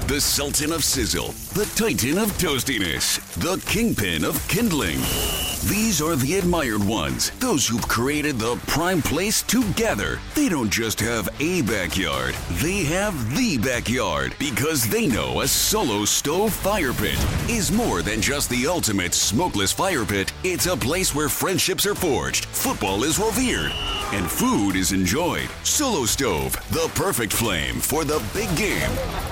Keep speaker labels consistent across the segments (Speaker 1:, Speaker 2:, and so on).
Speaker 1: The Sultan of Sizzle, the Titan of Toastiness, the Kingpin of Kindling. These are the admired ones, those who've created the prime place to gather. They don't just have a backyard, they have the backyard, because they know a Solo Stove fire pit is more than just the ultimate smokeless fire pit. It's a place where friendships are forged, football is revered, and food is enjoyed. Solo Stove, the perfect flame for the big game.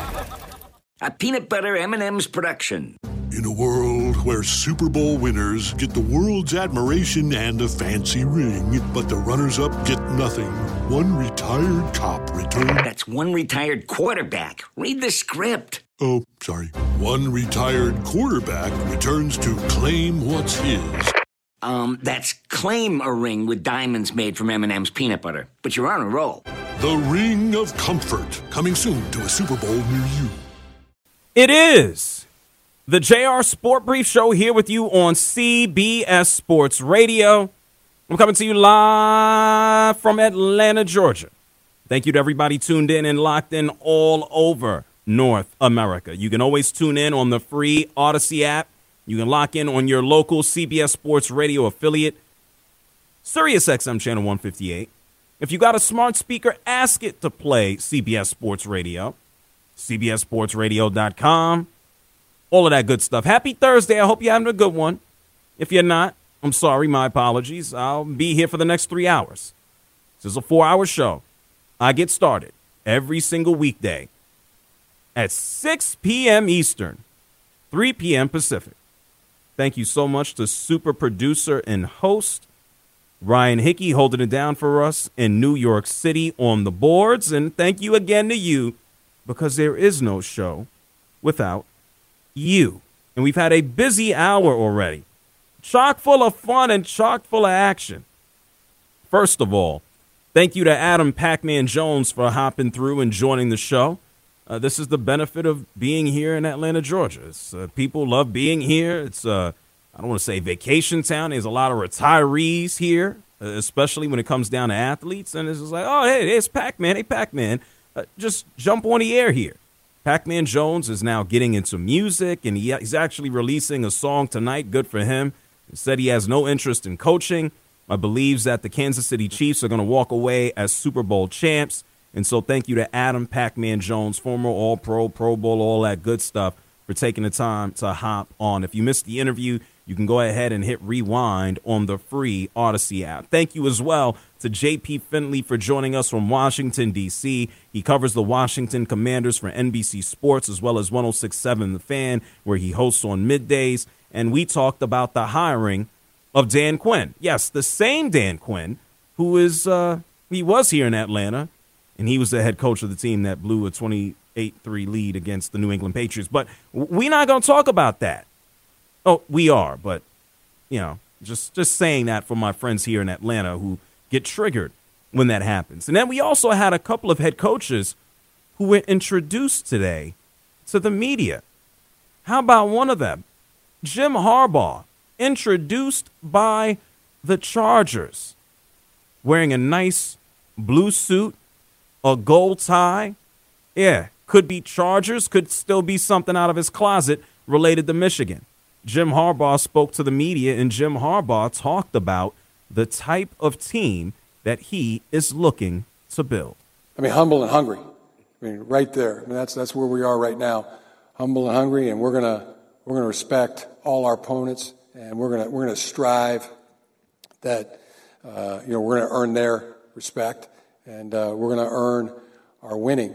Speaker 2: A peanut butter M&M's production.
Speaker 3: In a world where Super Bowl winners get the world's admiration and a fancy ring, but the runners-up get nothing, one retired cop returns...
Speaker 2: That's one retired quarterback. Read the script.
Speaker 3: Oh, sorry. One retired quarterback returns to claim what's his.
Speaker 2: That's claim a ring with diamonds made from M&M's peanut butter. But you're on a roll.
Speaker 3: The Ring of Comfort, coming soon to a Super Bowl near you.
Speaker 4: It is the JR Sport Brief Show here with you on CBS Sports Radio. I'm coming to you live from Atlanta, Georgia. Thank you to everybody tuned in and locked in all over North America. You can always tune in on the free Odyssey app. You can lock in on your local CBS Sports Radio affiliate, SiriusXM Channel 158. If you got a smart speaker, ask it to play CBS Sports Radio. CBSSportsRadio.com, all of that good stuff. Happy Thursday. I hope you're having a good one. If you're not, I'm sorry. My apologies. I'll be here for the next 3 hours. This is a 4-hour show. I get started every single weekday at 6 p.m. Eastern, 3 p.m. Pacific. Thank you so much to super producer and host Ryan Hickey holding it down for us in New York City on the boards. And thank you again to you, because there is no show without you. And we've had a busy hour already, chock full of fun and chock full of action. First of all, thank you to Adam Pac-Man Jones for hopping through and joining the show. This is the benefit of being here in Atlanta, Georgia. People love being here. It's, I don't want to say vacation town. There's a lot of retirees here, especially when it comes down to athletes. And it's just like, oh, hey, there's Pac-Man. Hey, Pac-Man. Just jump on the air here. Pac-Man Jones is now getting into music, and he's actually releasing a song tonight. Good for him. He said he has no interest in coaching. Believes that the Kansas City Chiefs are going to walk away as Super Bowl champs. And so thank you to Adam Pac-Man Jones, former All-Pro, Pro Bowl, all that good stuff, for taking the time to hop on. If you missed the interview, you can go ahead and hit rewind on the free Odyssey app. Thank you as well to J.P. Finley for joining us from Washington, D.C. He covers the Washington Commanders for NBC Sports as well as 106.7 The Fan, where he hosts on middays. And we talked about the hiring of Dan Quinn. Yes, the same Dan Quinn who is he was here in Atlanta, and he was the head coach of the team that blew a 28-3 lead against the New England Patriots. But we're not going to talk about that. Oh, we are, but, you know, just saying that for my friends here in Atlanta who get triggered when that happens. And then we also had a couple of head coaches who were introduced today to the media. How about one of them? Jim Harbaugh, introduced by the Chargers, wearing a nice blue suit, a gold tie. Yeah, could be Chargers, could still be something out of his closet related to Michigan. Jim Harbaugh spoke to the media, and Jim Harbaugh talked about the type of team that he is looking to build.
Speaker 5: I mean, humble and hungry. I mean, right there. I mean, that's where we are right now. Humble and hungry, and we're gonna respect all our opponents, and we're gonna strive that we're gonna earn their respect, and we're gonna earn our winning.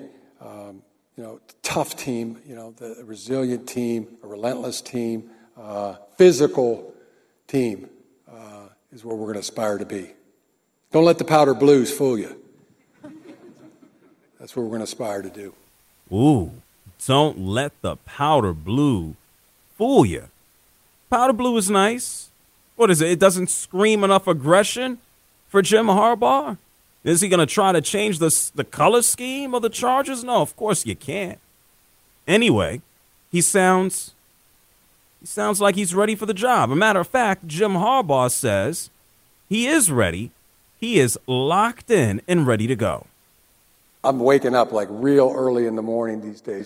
Speaker 5: Tough team. The resilient team, a relentless team. Physical team is what we're going to aspire to be. Don't let the powder blues fool you. That's what we're going to aspire to do.
Speaker 4: Ooh, don't let the powder blue fool you. Powder blue is nice. What is it? It doesn't scream enough aggression for Jim Harbaugh? Is he going to try to change the color scheme of the Chargers? No, of course you can't. Anyway, he sounds like he's ready for the job. A matter of fact, Jim Harbaugh says he is ready. He is locked in and ready to go.
Speaker 5: I'm waking up like real early in the morning these days.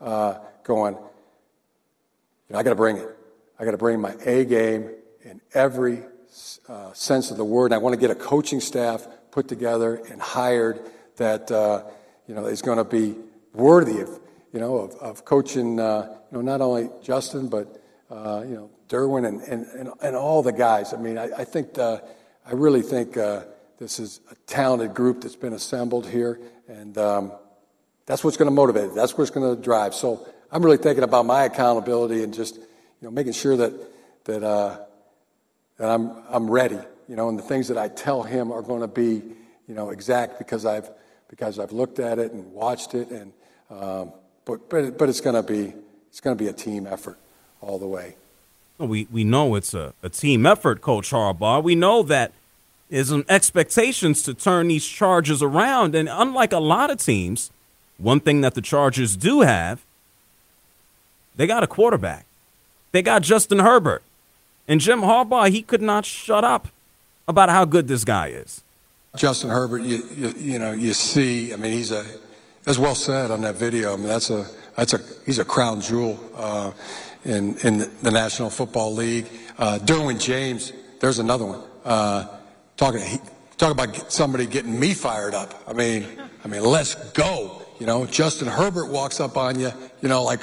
Speaker 5: going, I got to bring it. I got to bring my A game in every sense of the word. And I want to get a coaching staff put together and hired that is going to be worthy of coaching. Not only Justin but Derwin and all the guys. I mean, I think I really think this is a talented group that's been assembled here, and that's what's going to motivate it. That's what's going to drive. So I'm really thinking about my accountability and just making sure that I'm ready. And the things that I tell him are going to be exact because I've looked at it and watched it, and but it's going to be a team effort all the way.
Speaker 4: We know it's a team effort, Coach Harbaugh. We know that there's some expectations to turn these Chargers around, and unlike a lot of teams, one thing that the Chargers do have, they got a quarterback. They got Justin Herbert. And Jim Harbaugh, he could not shut up about how good this guy is.
Speaker 5: Justin Herbert, you see, I mean, as well said on that video. I mean, he's a crown jewel in the National Football League. Derwin James, there's another one. Talk about somebody getting me fired up. I mean, let's go. Justin Herbert walks up on you, like,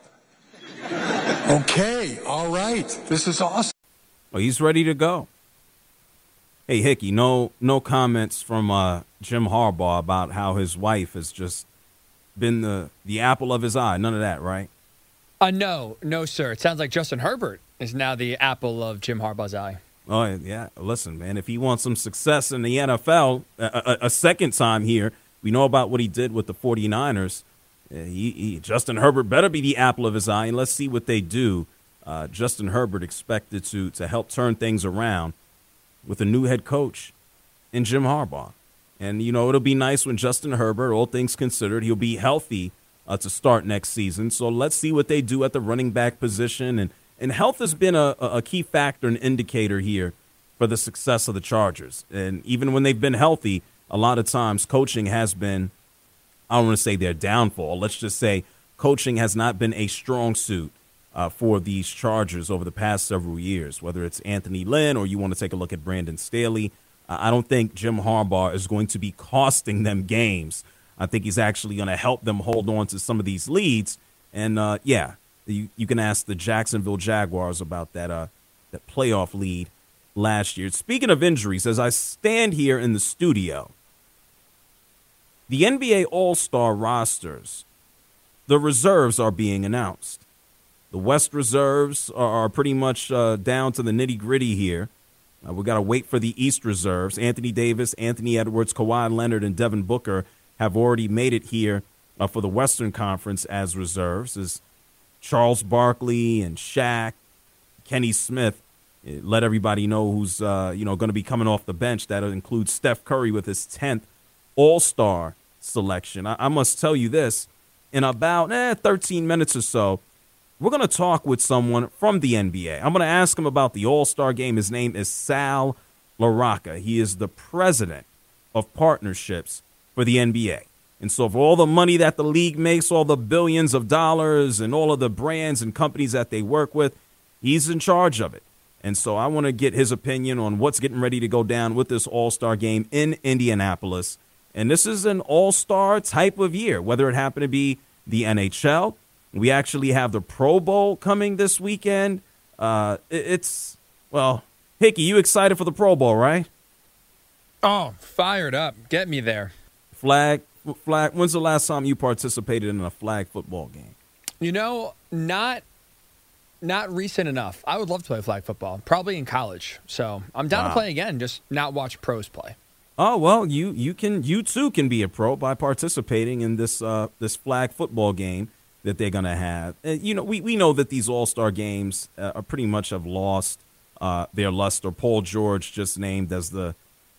Speaker 5: okay, all right, this is awesome.
Speaker 4: Well, he's ready to go. Hey, Hickey, no comments from Jim Harbaugh about how his wife has just been the apple of his eye. None of that, right?
Speaker 6: No, sir. It sounds like Justin Herbert is now the apple of Jim Harbaugh's eye.
Speaker 4: Oh, yeah. Listen, man, if he wants some success in the NFL a second time here, we know about what he did with the 49ers. Justin Herbert better be the apple of his eye, and let's see what they do. Justin Herbert expected to help turn things around with a new head coach in Jim Harbaugh. And, it'll be nice when Justin Herbert, all things considered, he'll be healthy to start next season. So let's see what they do at the running back position. And health has been a key factor and indicator here for the success of the Chargers. And even when they've been healthy, a lot of times coaching has been, I don't want to say their downfall. Let's just say coaching has not been a strong suit for these Chargers over the past several years, whether it's Anthony Lynn or you want to take a look at Brandon Staley. I don't think Jim Harbaugh is going to be costing them games. I think he's actually going to help them hold on to some of these leads. And, you can ask the Jacksonville Jaguars about that playoff lead last year. Speaking of injuries, as I stand here in the studio, the NBA All-Star rosters, the reserves are being announced. The West reserves are pretty much down to the nitty-gritty here. We've got to wait for the East reserves. Anthony Davis, Anthony Edwards, Kawhi Leonard, and Devin Booker have already made it here for the Western Conference as reserves. As Charles Barkley and Shaq, Kenny Smith, let everybody know who's going to be coming off the bench. That includes Steph Curry with his 10th All-Star selection. I must tell you this, in about 13 minutes or so, we're going to talk with someone from the NBA. I'm going to ask him about the All-Star game. His name is Sal Larocca. He is the president of partnerships for the NBA. And so for all the money that the league makes, all the billions of dollars and all of the brands and companies that they work with, he's in charge of it. And so I want to get his opinion on what's getting ready to go down with this All-Star game in Indianapolis. And this is an all-star type of year, whether it happened to be the NHL. We actually have the Pro Bowl coming this weekend. Hickey, you excited for the Pro Bowl, right?
Speaker 6: Oh, fired up. Get me there.
Speaker 4: Flag. When's the last time you participated in a flag football game?
Speaker 6: Not recent enough. I would love to play flag football, probably in college. So I'm down to play again, just not watch pros play.
Speaker 4: Oh, well, you too can be a pro by participating in this flag football game that they're going to have. We know that these all-star games are pretty much have lost their luster. Paul George just named as the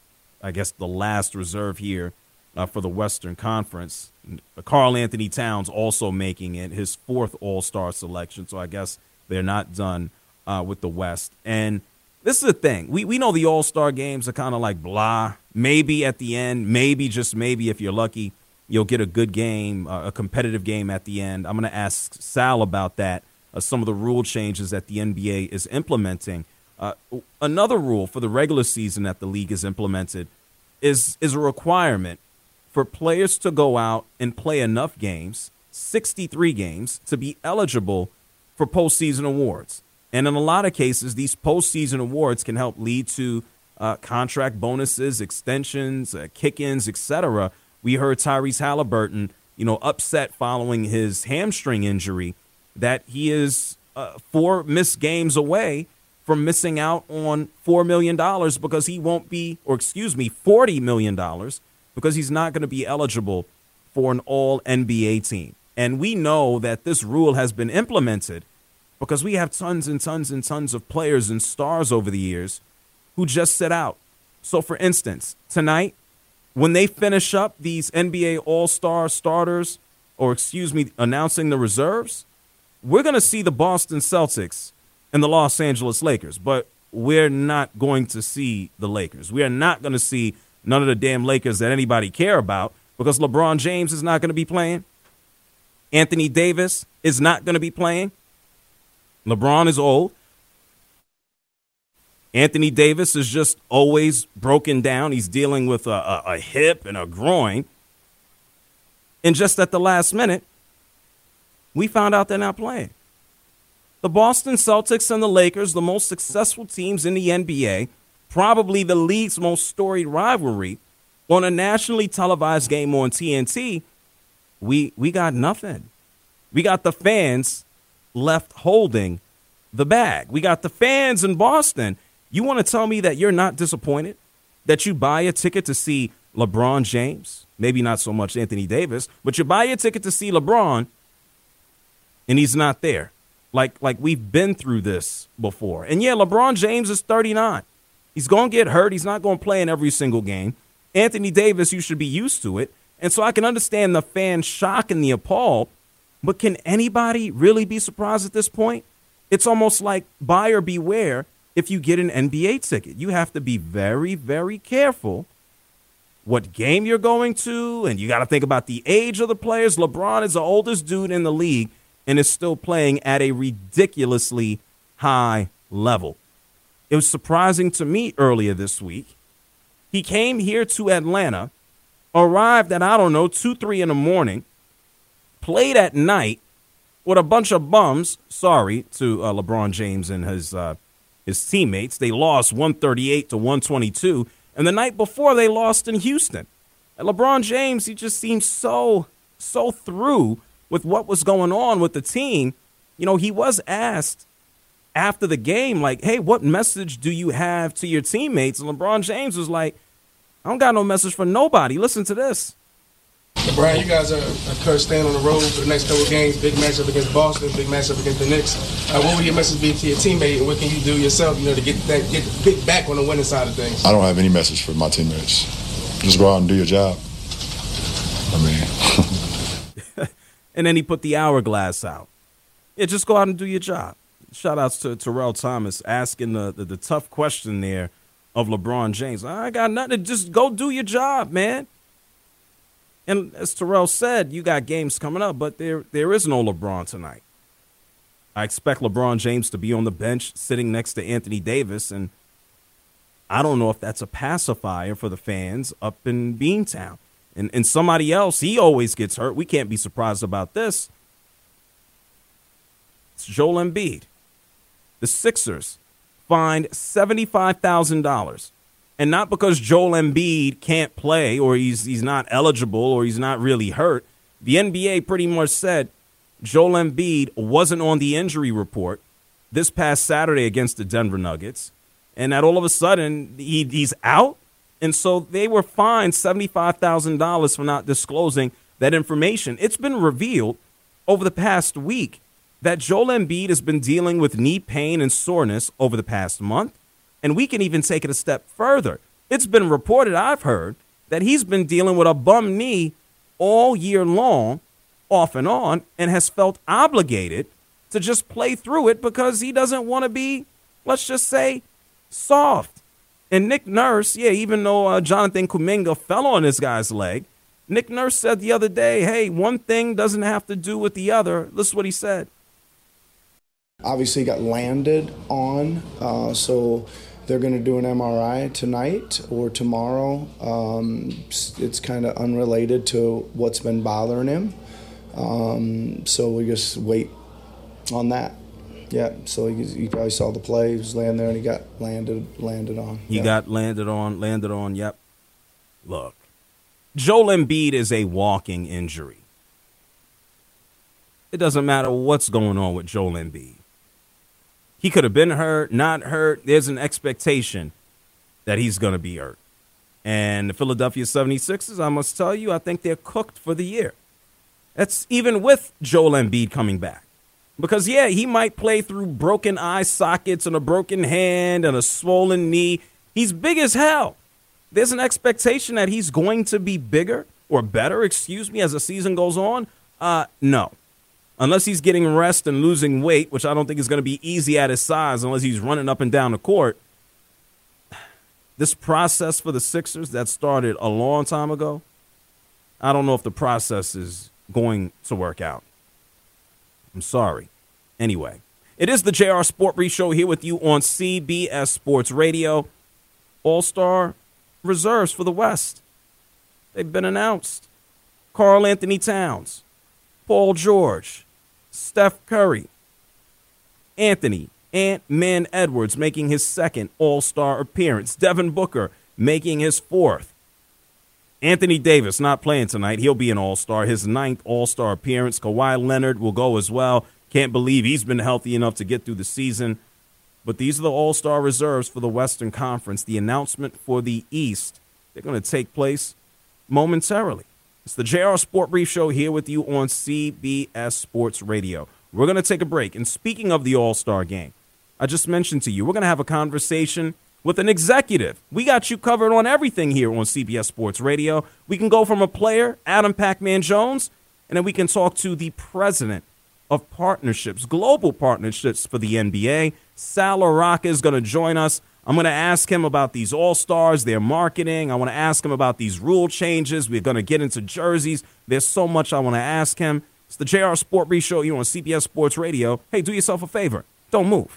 Speaker 4: last reserve here for the Western Conference. Karl Anthony Towns also making it his 4th all-star selection, so I guess they're not done with the West. And this is the thing. We know the all-star games are kind of like blah. Maybe at the end, maybe, just maybe, if you're lucky, you'll get a good game, a competitive game at the end. I'm going to ask Sal about that, some of the rule changes that the NBA is implementing. Another rule for the regular season that the league has implemented is a requirement for players to go out and play enough games, 63 games, to be eligible for postseason awards. And in a lot of cases, these postseason awards can help lead to contract bonuses, extensions, kick-ins, etc. We heard Tyrese Halliburton, upset following his hamstring injury that he is 4 missed games away from missing out on $4 million because he won't be, $40 million because he's not going to be eligible for an all-NBA team. And we know that this rule has been implemented because we have tons and tons and tons of players and stars over the years who just sit out. So, for instance, tonight, when they finish up these NBA All-Star starters, announcing the reserves, we're going to see the Boston Celtics and the Los Angeles Lakers, but we're not going to see the Lakers. We are not going to see none of the damn Lakers that anybody care about because LeBron James is not going to be playing. Anthony Davis is not going to be playing. LeBron is old. Anthony Davis is just always broken down. He's dealing with a hip and a groin. And just at the last minute, we found out they're not playing. The Boston Celtics and the Lakers, the most successful teams in the NBA, probably the league's most storied rivalry, on a nationally televised game on TNT, we got nothing. We got the fans left holding the bag. We got the fans in Boston. You want to tell me that you're not disappointed that you buy a ticket to see LeBron James, maybe not so much Anthony Davis, but you buy a ticket to see LeBron and he's not there. Like we've been through this before. And yeah, LeBron James is 39. He's going to get hurt. He's not going to play in every single game. Anthony Davis, you should be used to it. And so I can understand the fan shock and the appall. But can anybody really be surprised at this point? It's almost like buyer beware if you get an NBA ticket. You have to be very, very careful what game you're going to. And you got to think about the age of the players. LeBron is the oldest dude in the league and is still playing at a ridiculously high level. It was surprising to me earlier this week. He came here to Atlanta, arrived at, 2, 3 in the morning, played at night with a bunch of bums. Sorry to LeBron James and his teammates. They lost 138 to 122. And the night before, they lost in Houston. And LeBron James, he just seemed so through with what was going on with the team. He was asked after the game, like, hey, what message do you have to your teammates? And LeBron James was like, I don't got no message for nobody. Listen to this.
Speaker 7: Brian, you guys are staying on the road for the next couple of games. Big matchup against Boston, big matchup against the Knicks. What would your message be to your teammate, and what can you do yourself, to get back on the winning side of things?
Speaker 8: I don't have any message for my teammates. Just go out and do your job.
Speaker 4: And then he put the hourglass out. Yeah, just go out and do your job. Shout outs to Terrell Thomas asking the tough question there of LeBron James. I got nothing. Just go do your job, man. And as Terrell said, you got games coming up, but there is no LeBron tonight. I expect LeBron James to be on the bench sitting next to Anthony Davis, and I don't know if that's a pacifier for the fans up in Beantown. And somebody else, he always gets hurt. We can't be surprised about this. It's Joel Embiid. The Sixers fined $75,000. And not because Joel Embiid can't play or he's not eligible or he's not really hurt. The NBA pretty much said Joel Embiid wasn't on the injury report this past Saturday against the Denver Nuggets. And that all of a sudden he's out. And so they were fined $75,000 for not disclosing that information. It's been revealed over the past week that Joel Embiid has been dealing with knee pain and soreness over the past month. And we can even take it a step further. It's been reported, I've heard, that he's been dealing with a bum knee all year long, off and on, and has felt obligated to just play through it because he doesn't want to be, let's just say, soft. And Nick Nurse, even though Jonathan Kuminga fell on this guy's leg, Nick Nurse said the other day, hey, one thing doesn't have to do with the other. Listen to what he said.
Speaker 9: Obviously got landed on, so they're going to do an MRI tonight or tomorrow. It's kind of unrelated to what's been bothering him. So we just wait on that. Yeah, so you probably saw the play. He was laying there and he got landed on.
Speaker 4: He got landed on, yep. Look, Joel Embiid is a walking injury. It doesn't matter what's going on with Joel Embiid. He could have been hurt, not hurt. There's an expectation that he's going to be hurt. And the Philadelphia 76ers, I must tell you, I think they're cooked for the year. That's even with Joel Embiid coming back. Because, yeah, he might play through broken eye sockets and a broken hand and a swollen knee. He's big as hell. There's an expectation that he's going to be bigger or better, as the season goes on. No. Unless he's getting rest and losing weight, which I don't think is going to be easy at his size unless he's running up and down the court. This process for the Sixers that started a long time ago, I don't know if the process is going to work out. I'm sorry. Anyway, it is the JR Sport Brief Show here with you on CBS Sports Radio. All-Star reserves for the West. They've been announced. Karl Anthony Towns, Paul George, Steph Curry, Anthony Ant-Man Edwards making his second All-Star appearance, Devin Booker making his fourth. Anthony Davis not playing tonight. He'll be an All-Star, his ninth All-Star appearance. Kawhi Leonard will go as well. Can't believe he's been healthy enough to get through the season. But these are the All-Star reserves for the Western Conference. The announcement for the East, they're going to take place momentarily. It's the JR Sport Brief Show here with you on CBS Sports Radio. We're going to take a break. And speaking of the All-Star game, I just mentioned to you, we're going to have a conversation with an executive. We got you covered on everything here on CBS Sports Radio. We can go from a player, Adam Pac-Man Jones, and then we can talk to the president of partnerships, global partnerships for the NBA. Sal LaRocca is going to join us. I'm going to ask him about these All-Stars, their marketing. I want to ask him about these rule changes. We're going to get into jerseys. There's so much I want to ask him. It's the JR Sport Brief Show here on CBS Sports Radio. Hey, do yourself a favor. Don't move.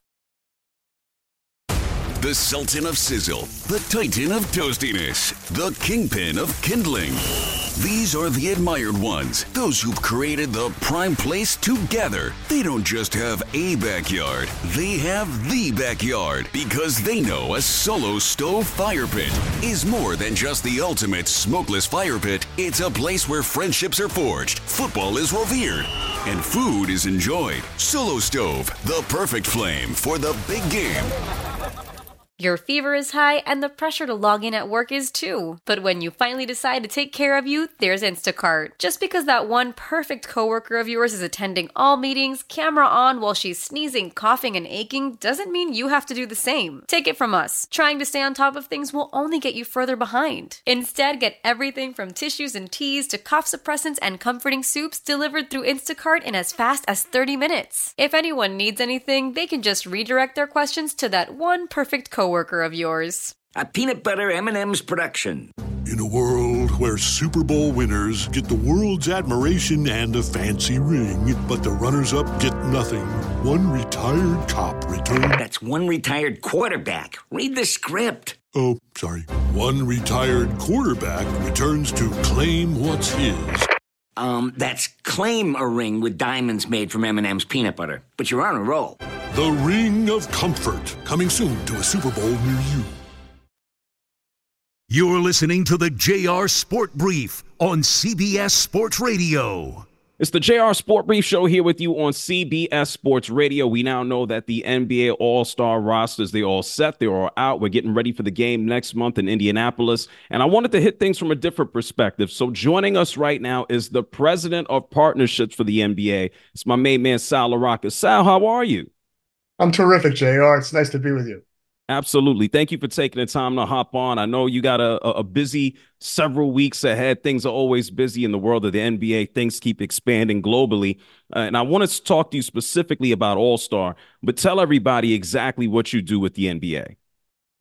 Speaker 1: The Sultan of Sizzle, the Titan of Toastiness, the Kingpin of Kindling. These are the admired ones, those who've created the prime place to gather. They don't just have a backyard, they have the backyard, because they know a Solo Stove fire pit is more than just the ultimate smokeless fire pit. It's a place where friendships are forged, football is revered, and food is enjoyed. Solo Stove, the perfect flame for the big game.
Speaker 10: Your fever is high and the pressure to log in at work is too. But when you finally decide to take care of you, there's Instacart. Just because that one perfect coworker of yours is attending all meetings, camera on while she's sneezing, coughing, and aching, doesn't mean you have to do the same. Take it from us. Trying to stay on top of things will only get you further behind. Instead, get everything from tissues and teas to cough suppressants and comforting soups delivered through Instacart in as fast as 30 minutes. If anyone needs anything, they can just redirect their questions to that one perfect coworker of yours.
Speaker 2: A peanut butter M&M's production.
Speaker 3: In a world where Super Bowl winners get the world's admiration and a fancy ring, but the runners-up get nothing, one retired cop returned...
Speaker 2: That's one retired quarterback. Read the script.
Speaker 3: Oh, sorry. One retired quarterback returns to claim what's his.
Speaker 2: That's claim a ring with diamonds made from M&M's peanut butter. But you're on a roll.
Speaker 3: The Ring of Comfort, coming soon to a Super Bowl near you.
Speaker 11: You're listening to the JR Sport Brief on CBS Sports Radio.
Speaker 4: It's the JR Sport Brief Show here with you on CBS Sports Radio. We now know that the NBA All-Star rosters, they're all set. They're all out. We're getting ready for the game next month in Indianapolis. And I wanted to hit things from a different perspective. So joining us right now is the president of partnerships for the NBA. It's my main man, Sal LaRocca. Sal, how are you?
Speaker 12: I'm terrific, JR. It's nice to be with you.
Speaker 4: Absolutely. Thank you for taking the time to hop on. I know you got a busy several weeks ahead. Things are always busy in the world of the NBA. Things keep expanding globally. And I wanted to talk to you specifically about All-Star, but tell everybody exactly what you do with the NBA.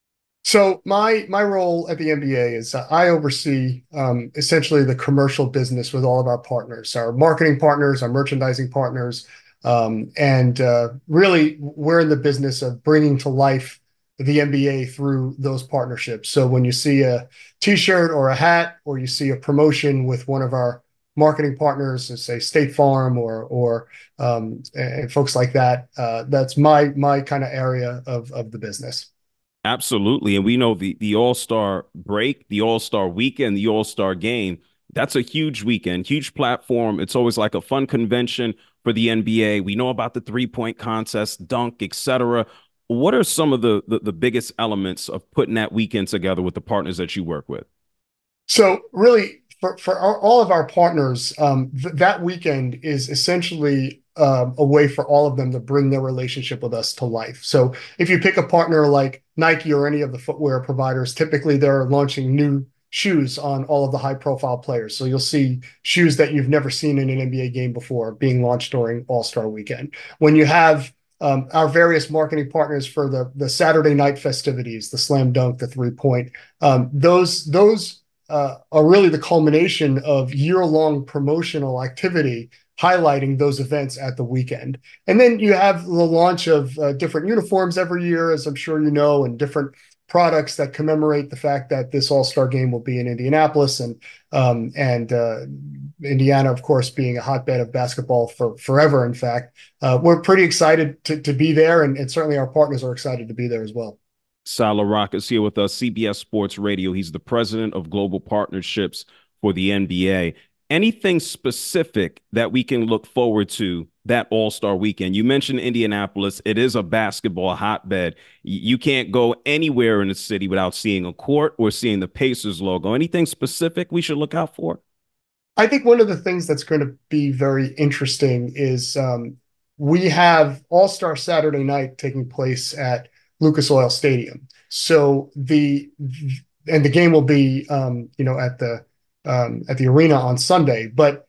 Speaker 12: So my role at the NBA is I oversee essentially the commercial business with all of our partners, our marketing partners, our merchandising partners, and really we're in the business of bringing to life the NBA through those partnerships. So when you see a T-shirt or a hat, or you see a promotion with one of our marketing partners, say State Farm or and folks like that, that's my kind of area of the business.
Speaker 4: Absolutely. And we know the All-Star break, the All-Star weekend, the All-Star game, that's a huge weekend, huge platform. It's always like a fun convention for the NBA. We know about the three-point contest, dunk, etc. What are some of the biggest elements of putting that weekend together with the partners that you work with?
Speaker 12: So really, for all of our partners, that weekend is essentially a way for all of them to bring their relationship with us to life. So if you pick a partner like Nike or any of the footwear providers, typically they're launching new shoes on all of the high-profile players. So you'll see shoes that you've never seen in an NBA game before being launched during All-Star Weekend. When you have our various marketing partners for the Saturday night festivities, the slam dunk, the three-point, those are really the culmination of year-long promotional activity highlighting those events at the weekend. And then you have the launch of different uniforms every year, as I'm sure you know, and different products that commemorate the fact that this All-Star game will be in Indianapolis, and Indiana, of course, being a hotbed of basketball for forever. In fact, we're pretty excited to be there, and certainly our partners are excited to be there as well.
Speaker 4: Sal LaRocca is here with us, CBS Sports Radio. He's the president of global partnerships for the NBA. Anything specific that we can look forward to that All-Star weekend? You mentioned Indianapolis. It is a basketball hotbed. You can't go anywhere in the city without seeing a court or seeing the Pacers logo. Anything specific we should look out for?
Speaker 12: I think one of the things that's going to be very interesting is we have All-Star Saturday night taking place at Lucas Oil Stadium. So the game will be at the arena on Sunday. But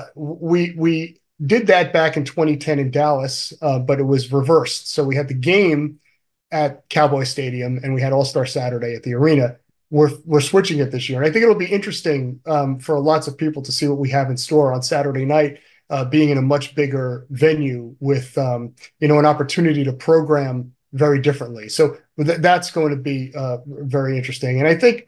Speaker 12: we did that back in 2010 in Dallas, but it was reversed. So we had the game at Cowboy Stadium and we had All-Star Saturday at the arena. We're switching it this year. And I think it'll be interesting for lots of people to see what we have in store on Saturday night, being in a much bigger venue with an opportunity to program very differently. So that's going to be very interesting. And I think,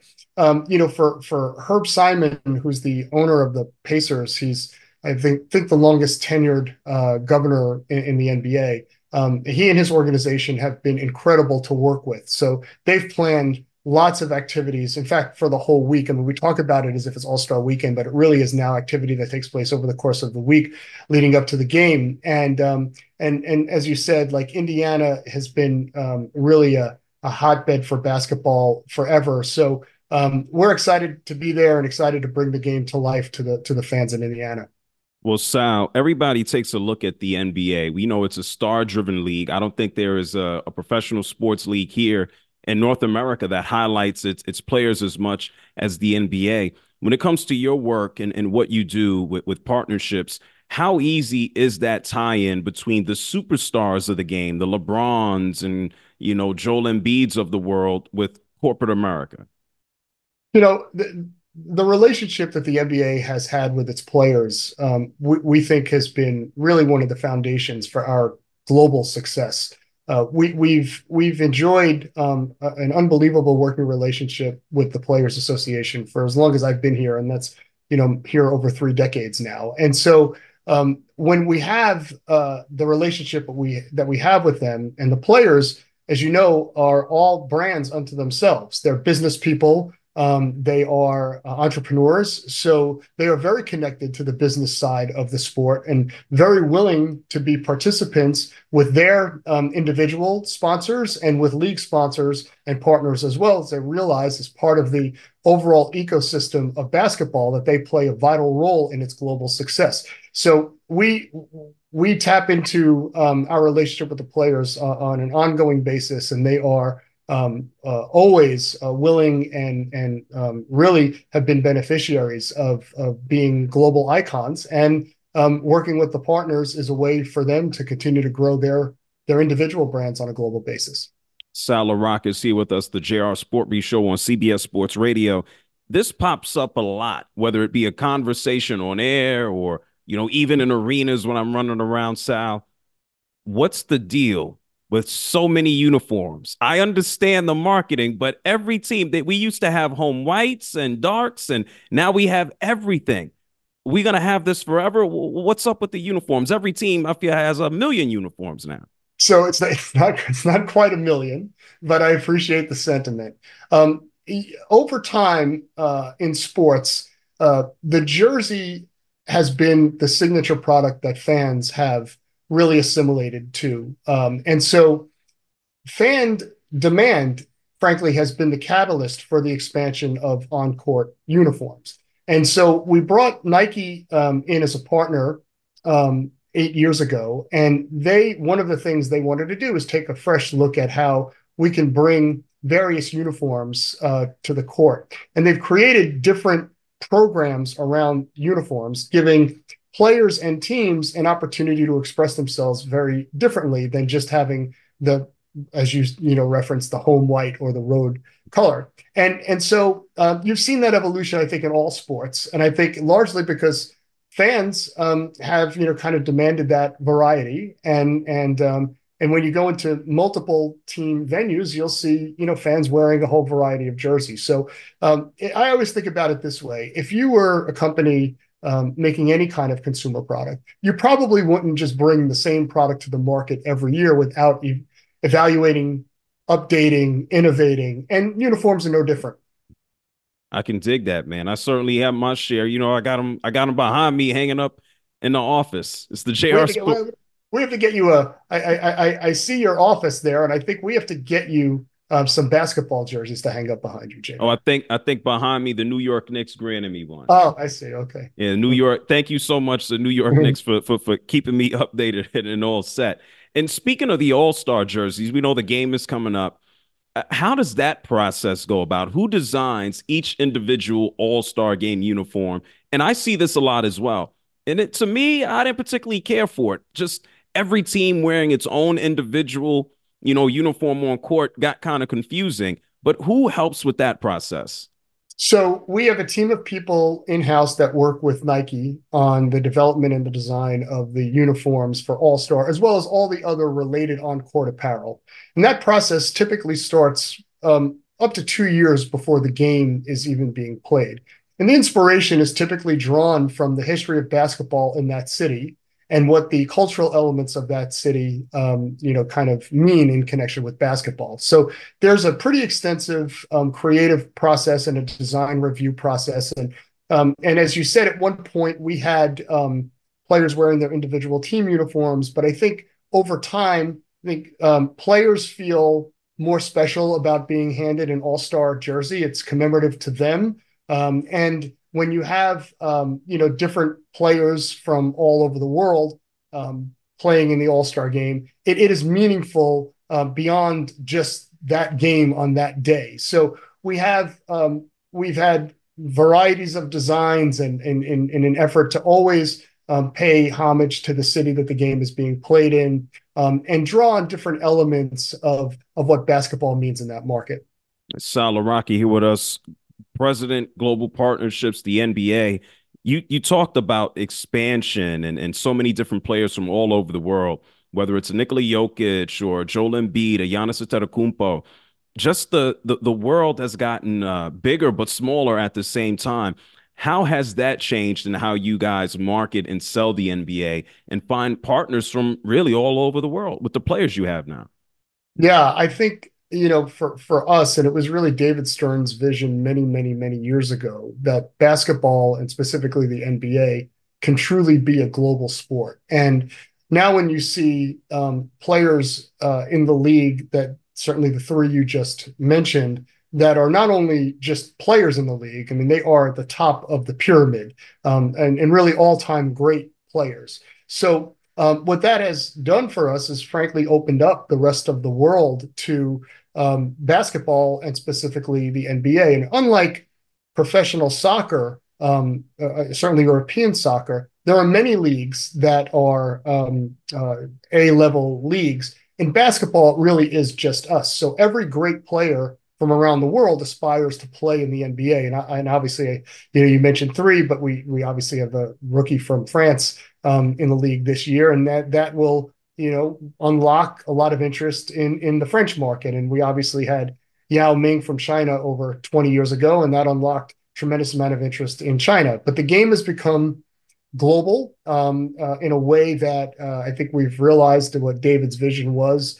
Speaker 12: for Herb Simon, who's the owner of the Pacers, he's, I think the longest tenured governor in the NBA. He and his organization have been incredible to work with. So they've planned lots of activities. In fact, for the whole week. I mean, we talk about it as if it's All-Star weekend, but it really is now activity that takes place over the course of the week leading up to the game. And as you said, like Indiana has been really a hotbed for basketball forever. So we're excited to be there and excited to bring the game to life to the fans in Indiana.
Speaker 4: Well, Sal, everybody takes a look at the NBA. We know it's a star-driven league. I don't think there is a professional sports league here in North America that highlights its players as much as the NBA. When it comes to your work and what you do with partnerships, how easy is that tie-in between the superstars of the game, the LeBrons and, Joel Embiids of the world, with corporate America?
Speaker 12: The relationship that the NBA has had with its players, we think has been really one of the foundations for our global success. We've enjoyed an unbelievable working relationship with the Players Association for as long as I've been here, and that's here over 3 decades now. And so when we have the relationship that we have with them, and the players, as you know, are all brands unto themselves. They're business people. They are entrepreneurs, so they are very connected to the business side of the sport and very willing to be participants with their individual sponsors and with league sponsors and partners as well, as they realize as part of the overall ecosystem of basketball that they play a vital role in its global success. So we tap into our relationship with the players on an ongoing basis, and they are always willing and really have been beneficiaries of being global icons, and working with the partners is a way for them to continue to grow their individual brands on a global basis.
Speaker 4: Sal LaRock is here with us, the JR Sport Brief Show on CBS Sports Radio. This pops up a lot, whether it be a conversation on air or, even in arenas when I'm running around, Sal. What's the deal with so many uniforms? I understand the marketing, but every team that we used to have home whites and darks, and now we have everything. We going to have this forever? What's up with the uniforms? Every team, I feel, has 1 million uniforms now.
Speaker 12: So it's not quite 1 million, but I appreciate the sentiment. Over time in sports, the jersey has been the signature product that fans have really assimilated to. And so fan demand, frankly, has been the catalyst for the expansion of on-court uniforms. And so we brought Nike in as a partner 8 years ago, and one of the things they wanted to do is take a fresh look at how we can bring various uniforms to the court. And they've created different programs around uniforms, giving players and teams an opportunity to express themselves very differently than just having as you referenced, the home white or the road color. And so you've seen that evolution, I think, in all sports. And I think largely because fans have, kind of demanded that variety. And when you go into multiple team venues, you'll see, fans wearing a whole variety of jerseys. So I always think about it this way. If you were a company making any kind of consumer product, you probably wouldn't just bring the same product to the market every year without evaluating, updating, innovating, and uniforms are no different.
Speaker 4: I can dig that, man. I certainly have my share. I got them behind me, hanging up in the office. It's the JR Sport.
Speaker 12: We have to get you I see your office there, and I think we have to get you some basketball jerseys to hang up behind you, Jay.
Speaker 4: Oh, I think behind me, the New York Knicks granted me one.
Speaker 12: Oh, I see. Okay.
Speaker 4: Yeah, New York. Thank you so much, the New York Knicks, for keeping me updated and all set. And speaking of the All-Star jerseys, we know the game is coming up. How does that process go about? Who designs each individual All-Star game uniform? And I see this a lot as well. And to me, I didn't particularly care for it. Just every team wearing its own individual, uniform on court got kind of confusing. But who helps with that process?
Speaker 12: So we have a team of people in-house that work with Nike on the development and the design of the uniforms for All-Star, as well as all the other related on-court apparel. And that process typically starts up to 2 years before the game is even being played. And the inspiration is typically drawn from the history of basketball in that city and what the cultural elements of that city, kind of mean in connection with basketball. So there's a pretty extensive creative process and a design review process. And as you said, at one point we had players wearing their individual team uniforms, but I think over time, players feel more special about being handed an All-Star jersey. It's commemorative to them. And when you have, different players from all over the world playing in the All-Star game, it is meaningful beyond just that game on that day. So we've had varieties of designs and in an effort to always pay homage to the city that the game is being played in and draw on different elements of what basketball means in that market.
Speaker 4: Sal LaRock here with us, President, Global Partnerships, the NBA. You talked about expansion and so many different players from all over the world, whether it's Nikola Jokic or Joel Embiid or Giannis Antetokounmpo. Just the world has gotten bigger but smaller at the same time. How has that changed in how you guys market and sell the NBA and find partners from really all over the world with the players you have now?
Speaker 12: Yeah, I think for us, and it was really David Stern's vision many, many, many years ago, that basketball and specifically the NBA can truly be a global sport. And now when you see players in the league, that certainly the three you just mentioned, that are not only just players in the league, I mean, they are at the top of the pyramid and really all-time great players. So what that has done for us is frankly opened up the rest of the world to basketball and specifically the NBA. And unlike professional soccer, certainly European soccer, there are many leagues that are A-level leagues. In basketball, it really is just us. So every great player from around the world aspires to play in the NBA. And obviously, you mentioned 3, but we obviously have a rookie from France in the league this year, and that will unlock a lot of interest in the French market. And we obviously had Yao Ming from China over 20 years ago, and that unlocked tremendous amount of interest in China. But the game has become global in a way that I think we've realized what David's vision was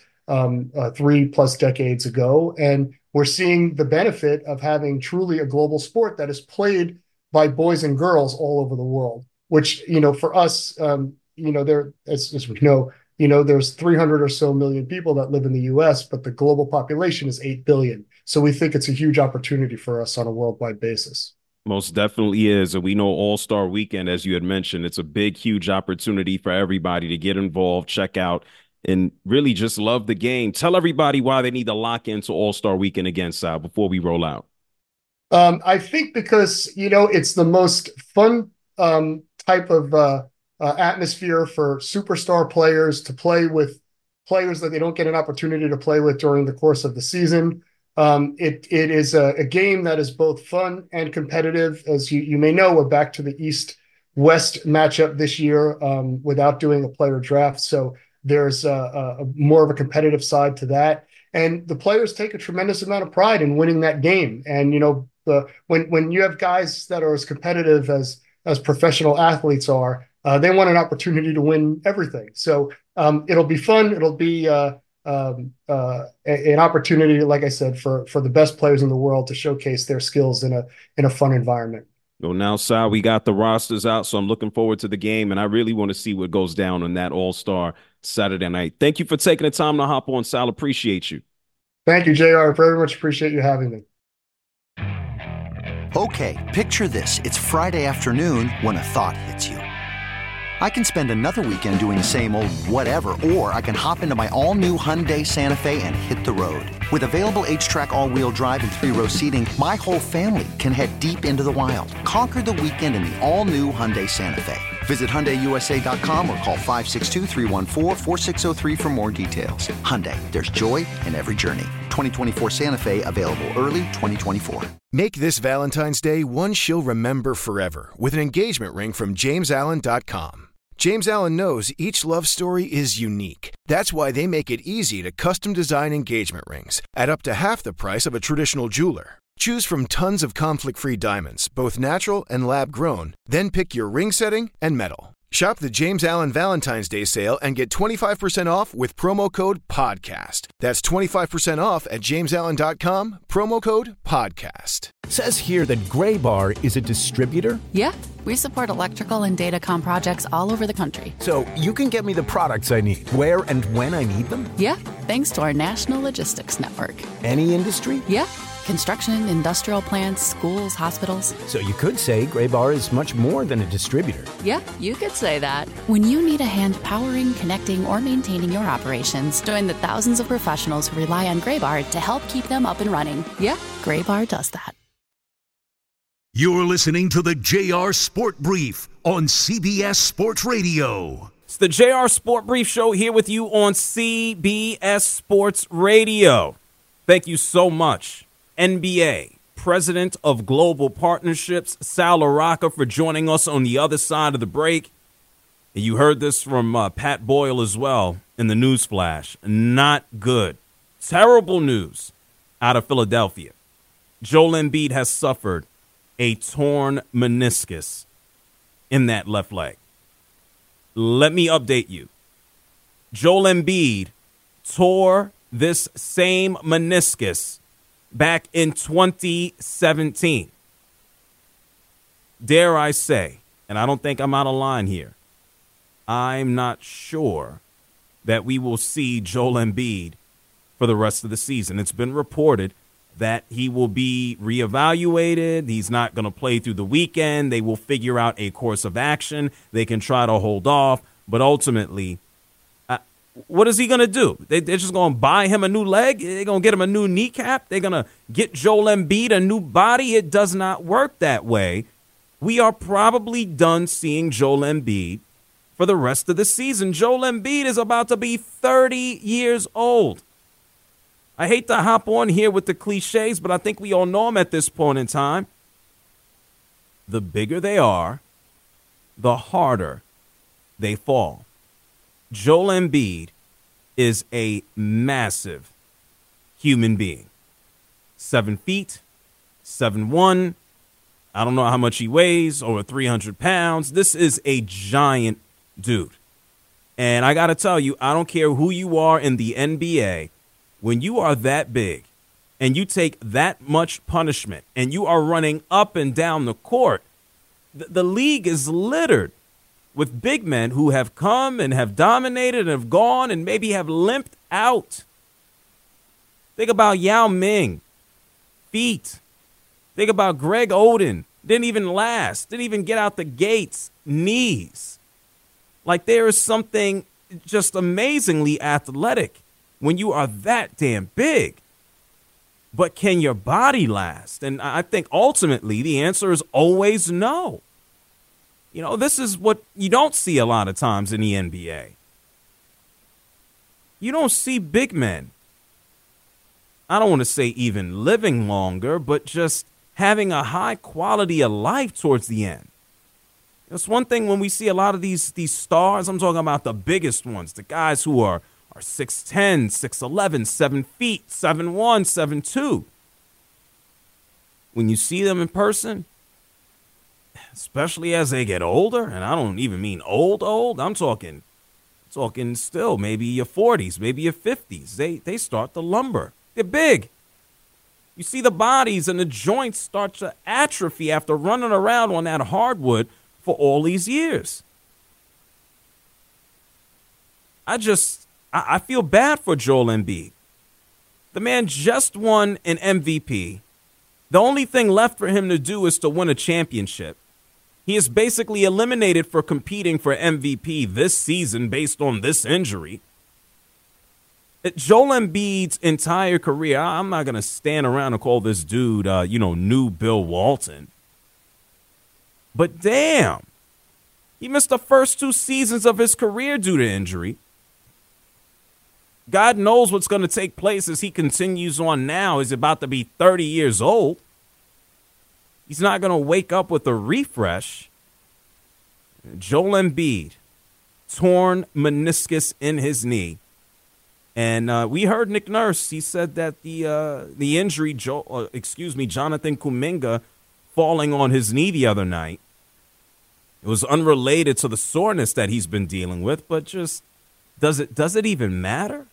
Speaker 12: 3+ decades ago. And we're seeing the benefit of having truly a global sport that is played by boys and girls all over the world, which, for us, there, as we know, there's 300 or so million people that live in the US, but the global population is 8 billion. So we think it's a huge opportunity for us on a worldwide basis.
Speaker 4: Most definitely is. And we know All-Star Weekend, as you had mentioned, it's a big, huge opportunity for everybody to get involved, check out, and really just love the game. Tell everybody why they need to lock into All-Star Weekend again, Sal, before we roll out.
Speaker 12: I think because, it's the most fun type of atmosphere for superstar players to play with players that they don't get an opportunity to play with during the course of the season. It is a game that is both fun and competitive. As you may know, we're back to the East-West matchup this year without doing a player draft. So there's a more of a competitive side to that. And the players take a tremendous amount of pride in winning that game. And, when you have guys that are as competitive as professional athletes are, they want an opportunity to win everything. So it'll be fun. It'll be an opportunity, like I said, for the best players in the world to showcase their skills in a fun environment.
Speaker 4: Well, now, Sal, we got the rosters out, so I'm looking forward to the game, and I really want to see what goes down on that All-Star Saturday night. Thank you for taking the time to hop on, Sal. Appreciate you.
Speaker 12: Thank you, JR. Very much appreciate you having me.
Speaker 13: Okay, picture this. It's Friday afternoon when a thought hits you. I can spend another weekend doing the same old whatever, or I can hop into my all-new Hyundai Santa Fe and hit the road. With available H-Track all-wheel drive and 3-row seating, my whole family can head deep into the wild. Conquer the weekend in the all-new Hyundai Santa Fe. Visit HyundaiUSA.com or call 562-314-4603 for more details. Hyundai, there's joy in every journey. 2024 Santa Fe, available early 2024.
Speaker 14: Make this Valentine's Day one she'll remember forever with an engagement ring from JamesAllen.com. James Allen knows each love story is unique. That's why they make it easy to custom design engagement rings at up to half the price of a traditional jeweler. Choose from tons of conflict-free diamonds, both natural and lab-grown, then pick your ring setting and metal. Shop the James Allen Valentine's Day sale and get 25% off with promo code PODCAST. That's 25% off at JamesAllen.com, promo code PODCAST.
Speaker 15: Says here that Gray Bar is a distributor?
Speaker 16: Yeah, we support electrical and datacom projects all over the country.
Speaker 15: So you can get me the products I need, where and when I need them?
Speaker 16: Yeah, thanks to our national logistics network.
Speaker 15: Any industry?
Speaker 16: Yeah. Construction, industrial plants, schools, hospitals.
Speaker 15: So you could say Gray Bar is much more than a distributor.
Speaker 16: Yeah, you could say that. When you need a hand powering, connecting, or maintaining your operations, join the thousands of professionals who rely on Gray Bar to help keep them up and running. Yeah, Gray Bar does that.
Speaker 11: You're listening to the JR Sport Brief on CBS Sports Radio.
Speaker 4: It's the JR Sport Brief Show here with you on CBS Sports Radio. Thank you so much, NBA President of Global Partnerships, Sal LaRocca, for joining us on the other side of the break. And you heard this from Pat Boyle as well in the news flash. Not good. Terrible news out of Philadelphia. Joel Embiid has suffered a torn meniscus in that left leg. Let me update you. Joel Embiid tore this same meniscus back in 2017. Dare I say, and I don't think I'm out of line here, I'm not sure that we will see Joel Embiid for the rest of the season. It's been reported that he will be reevaluated. He's not going to play through the weekend. They will figure out a course of action. They can try to hold off, but ultimately, what is he going to do? They're just going to buy him a new leg? They're going to get him a new kneecap? They're going to get Joel Embiid a new body? It does not work that way. We are probably done seeing Joel Embiid for the rest of the season. Joel Embiid is about to be 30 years old. I hate to hop on here with the cliches, but I think we all know him at this point in time. The bigger they are, the harder they fall. Joel Embiid is a massive human being. 7 feet, 7'1". I don't know how much he weighs, over 300 pounds. This is a giant dude. And I got to tell you, I don't care who you are in the NBA, when you are that big and you take that much punishment and you are running up and down the court, the league is littered with big men who have come and have dominated and have gone and maybe have limped out. Think about Yao Ming. Feet. Think about Greg Oden. Didn't even last. Didn't even get out the gates. Knees. Like, there is something just amazingly athletic when you are that damn big. But can your body last? And I think ultimately the answer is always no. You know, this is what you don't see a lot of times in the NBA. You don't see big men, I don't want to say even living longer, but just having a high quality of life towards the end. It's one thing when we see a lot of these stars. I'm talking about the biggest ones, the guys who are 6'10", 6'11", 7 feet, 7'1", 7'2". When you see them in person, especially as they get older, and I don't even mean old, I'm talking still maybe your 40s, maybe your 50s. They start to lumber. They're big. You see the bodies and the joints start to atrophy after running around on that hardwood for all these years. I feel bad for Joel Embiid. The man just won an MVP. The only thing left for him to do is to win a championship. He is basically eliminated for competing for MVP this season based on this injury. Joel Embiid's entire career, I'm not going to stand around and call this dude, new Bill Walton. But damn, he missed the first 2 seasons of his career due to injury. God knows what's going to take place as he continues on now. He's about to be 30 years old. He's not going to wake up with a refresh. Joel Embiid, torn meniscus in his knee. And we heard Nick Nurse. He said that the injury, Jonathan Kuminga falling on his knee the other night, it was unrelated to the soreness that he's been dealing with. But just does it even matter?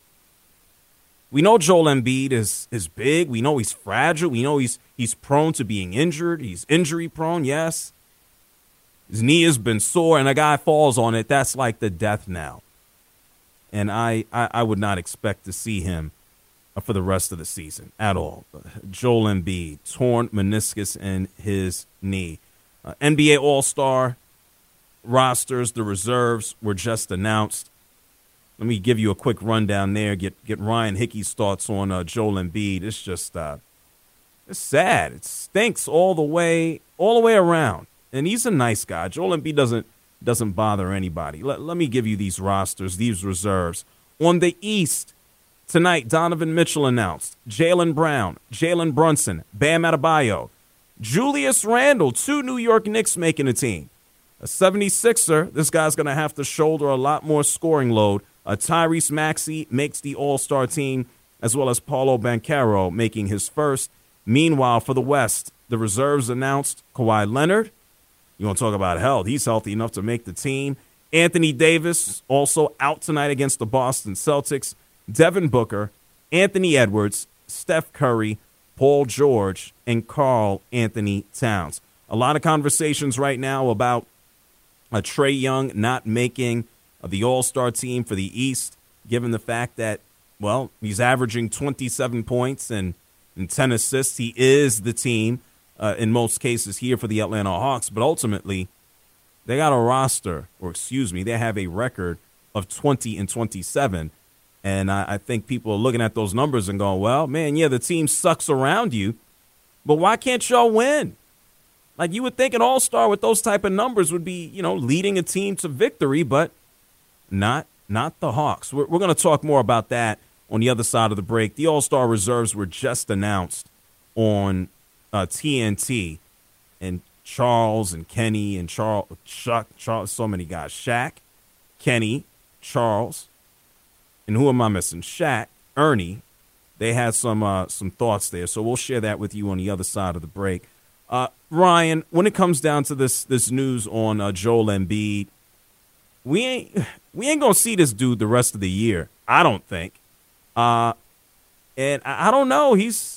Speaker 4: We know Joel Embiid is big. We know he's fragile. We know he's prone to being injured. He's injury prone, yes. His knee has been sore, and a guy falls on it. That's like the death knell. And I would not expect to see him for the rest of the season at all. Joel Embiid, torn meniscus in his knee. NBA All-Star rosters, the reserves were just announced. Let me give you a quick rundown there. Get Ryan Hickey's thoughts on Joel Embiid. It's just it's sad. It stinks all the way around. And he's a nice guy. Joel Embiid doesn't bother anybody. Let me give you these rosters, these reserves. On the East, tonight, Donovan Mitchell announced. Jaylen Brown, Jalen Brunson, Bam Adebayo, Julius Randle, 2 New York Knicks making the team. A 76er, this guy's going to have to shoulder a lot more scoring load. Tyrese Maxey makes the All-Star team, as well as Paolo Banchero making his first. Meanwhile, for the West, the reserves announced Kawhi Leonard. You want to talk about health? He's healthy enough to make the team. Anthony Davis, also out tonight against the Boston Celtics. Devin Booker, Anthony Edwards, Steph Curry, Paul George, and Karl Anthony Towns. A lot of conversations right now about Trae Young not making the All-Star team for the East, given the fact that, well, he's averaging 27 points and 10 assists. He is the team in most cases here for the Atlanta Hawks, but ultimately they got a roster, they have a record of 20-27. And I think people are looking at those numbers and going, well, man, yeah, the team sucks around you, but why can't y'all win? Like, you would think an all-star with those type of numbers would be, leading a team to victory, but not the Hawks. We're going to talk more about that on the other side of the break. The all-star reserves were just announced on TNT, and Charles and Kenny and Charles, so many guys. Shaq, Kenny, Charles, and who am I missing? Shaq, Ernie. They had some thoughts there, so we'll share that with you on the other side of the break. Ryan, when it comes down to this news on Joel Embiid, we ain't gonna see this dude the rest of the year, I don't think. And I don't know.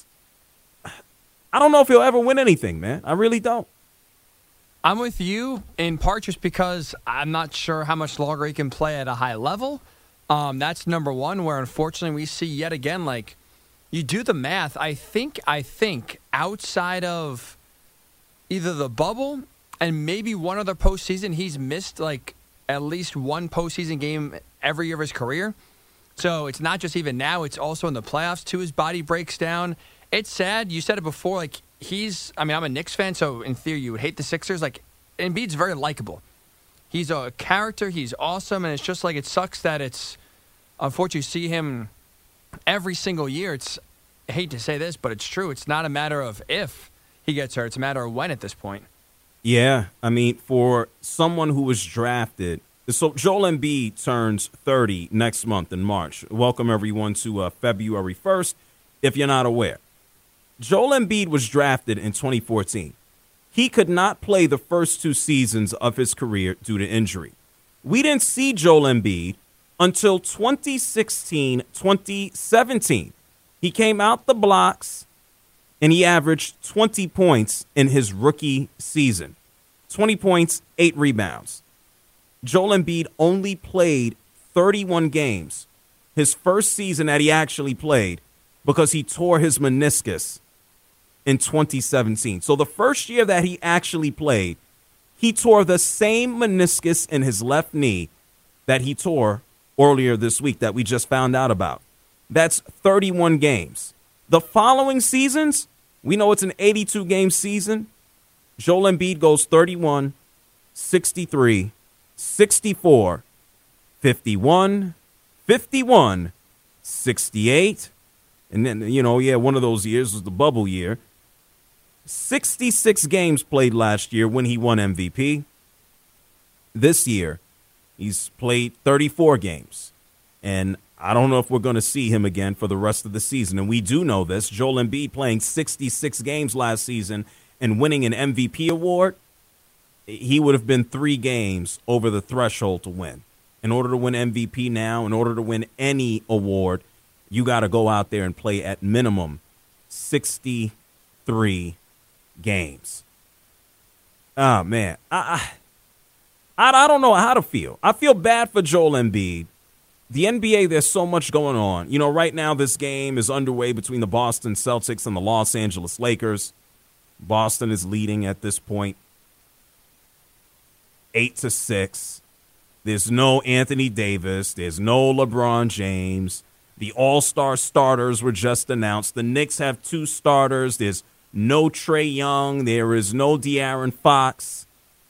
Speaker 4: I don't know if he'll ever win anything, man. I really don't.
Speaker 6: I'm with you in part just because I'm not sure how much longer he can play at a high level. That's number one, where unfortunately we see yet again, like, you do the math. I think outside of either the bubble and maybe one other postseason, he's missed like at least one postseason game every year of his career. So it's not just even now, it's also in the playoffs too. His body breaks down. It's sad. You said it before, like, I'm a Knicks fan, so in theory you would hate the Sixers. Like, Embiid's very likable. He's a character. He's awesome. And it's just like, it sucks that it's, unfortunately, you see him every single year. I hate to say this, but it's true. It's not a matter of if he gets hurt. It's a matter of when at this point.
Speaker 4: Yeah. I mean, for someone who was drafted, so Joel Embiid turns 30 next month in March. Welcome, everyone, to February 1st, if you're not aware. Joel Embiid was drafted in 2014. He could not play the first 2 seasons of his career due to injury. We didn't see Joel Embiid until 2016, 2017. He came out the blocks, and he averaged 20 points in his rookie season. 20 points, 8 rebounds. Joel Embiid only played 31 games his first season that he actually played because he tore his meniscus in 2017. So the first year that he actually played, he tore the same meniscus in his left knee that he tore earlier this week that we just found out about. That's 31 games. The following seasons, we know it's an 82-game season. Joel Embiid goes 31, 63, 64, 51, 51, 68, and then, one of those years was the bubble year. 66 games played last year when he won MVP. This year, he's played 34 games. And I don't know if we're going to see him again for the rest of the season. And we do know this. Joel Embiid playing 66 games last season and winning an MVP award, he would have been 3 games over the threshold to win. In order to win MVP now, in order to win any award, you got to go out there and play at minimum 63 games. Oh, man. I don't know how to feel. I feel bad for Joel Embiid. The NBA, there's so much going on. Right now this game is underway between the Boston Celtics and the Los Angeles Lakers. Boston is leading at this point 8-6. There's no Anthony Davis. There's no LeBron James. The all-star starters were just announced. The Knicks have 2 starters. There's no Trae Young. There is no De'Aaron Fox.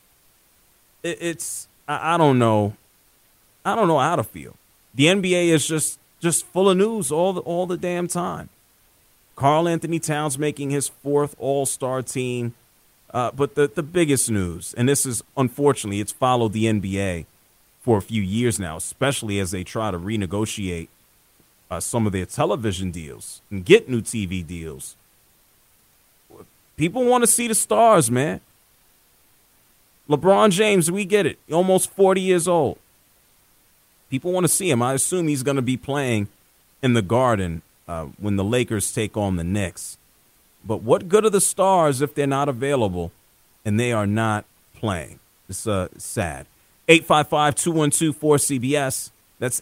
Speaker 4: I don't know. I don't know how to feel. The NBA is just full of news all the damn time. Karl Anthony Towns making his 4th all-star team. But the biggest news, and this is, unfortunately, it's followed the NBA for a few years now, especially as they try to renegotiate some of their television deals and get new TV deals. People want to see the stars, man. LeBron James, we get it. Almost 40 years old. People want to see him. I assume he's going to be playing in the Garden when the Lakers take on the Knicks. But what good are the stars if they're not available and they are not playing? It's sad. 855-212-4CBS. That's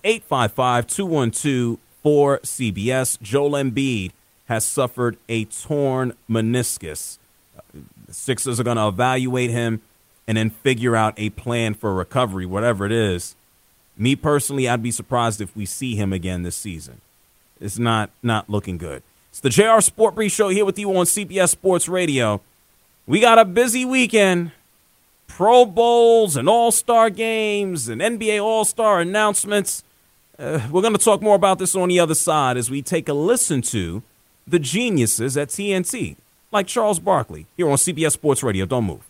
Speaker 4: 855-212-4CBS. Joel Embiid has suffered a torn meniscus. The Sixers are going to evaluate him and then figure out a plan for recovery, whatever it is. Me personally, I'd be surprised if we see him again this season. It's not looking good. It's the JR Sport Brief Show here with you on CBS Sports Radio. We got a busy weekend. Pro Bowls and All-Star games and NBA All-Star announcements. We're going to talk more about this on the other side as we take a listen to the geniuses at TNT, like Charles Barkley, here on CBS Sports Radio. Don't move.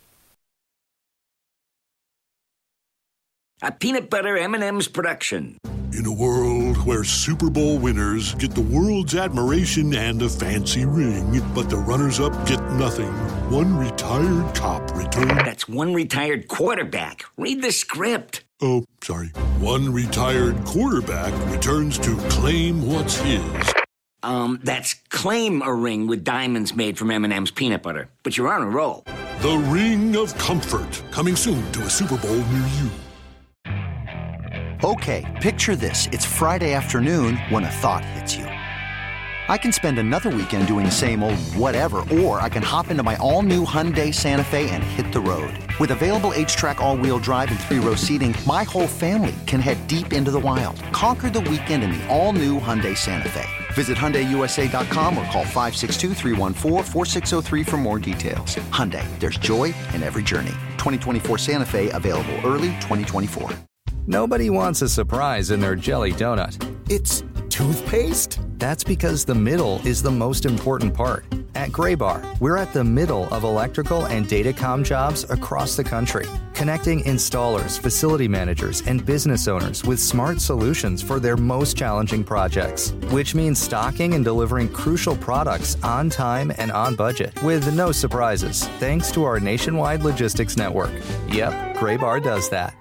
Speaker 2: A peanut butter M&M's production.
Speaker 3: In a world where Super Bowl winners get the world's admiration and a fancy ring, but the runners-up get nothing, one retired cop returns...
Speaker 2: That's one retired quarterback. Read the script.
Speaker 3: Oh, sorry. One retired quarterback returns to claim what's his.
Speaker 2: That's claim a ring with diamonds made from M&M's peanut butter. But you're on a roll.
Speaker 3: The Ring of Comfort, coming soon to a Super Bowl near you.
Speaker 13: Okay, picture this. It's Friday afternoon when a thought hits you. I can spend another weekend doing the same old whatever, or I can hop into my all-new Hyundai Santa Fe and hit the road. With available H-Track all-wheel drive and 3-row seating, my whole family can head deep into the wild. Conquer the weekend in the all-new Hyundai Santa Fe. Visit HyundaiUSA.com or call 562-314-4603 for more details. Hyundai, there's joy in every journey. 2024 Santa Fe, available early 2024.
Speaker 17: Nobody wants a surprise in their jelly donut. It's toothpaste? That's because the middle is the most important part. At Graybar, we're at the middle of electrical and datacom jobs across the country, connecting installers, facility managers, and business owners with smart solutions for their most challenging projects, which means stocking and delivering crucial products on time and on budget with no surprises, thanks to our nationwide logistics network. Yep, Graybar does that.